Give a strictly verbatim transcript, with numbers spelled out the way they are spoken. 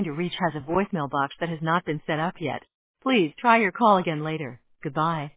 to reach has a voicemail box that has not been set up yet. Please try your call again later. Goodbye.